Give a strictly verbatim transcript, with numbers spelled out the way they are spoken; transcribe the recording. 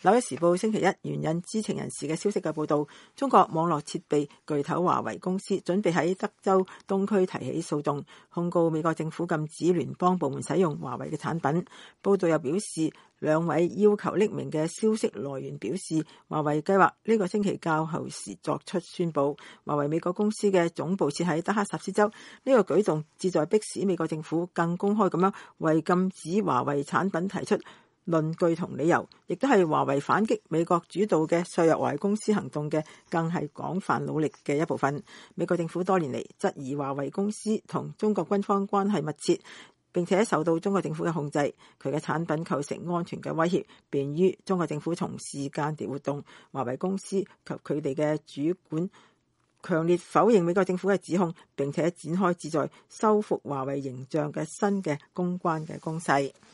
紐約時報星期一援引知情人士嘅消息嘅報導，中國網絡設備巨頭華為公司準備喺德州東區提起訴訟，控告美國政府禁止聯邦部門使用華為嘅產品。報導又表示，兩位要求匿名嘅消息來源表示，華為計劃呢個星期較後時作出宣佈。華為美國公司嘅總部設喺德克薩斯州，呢個舉動旨在迫使美國政府更公開咁樣為禁止華為產品提出論據同理由，亦都係華為反擊美國主導嘅削弱華為公司行動嘅更係廣泛努力嘅一部分。美國政府多年嚟質疑華為公司同中國軍方關係密切，並且受到中國政府嘅控制，佢嘅產品構成安全嘅威脅，便於中國政府從事間諜活動。華為公司及佢哋嘅主管強烈否認美國政府嘅指控，並且展開旨在修復華為形象嘅新嘅公關嘅攻勢。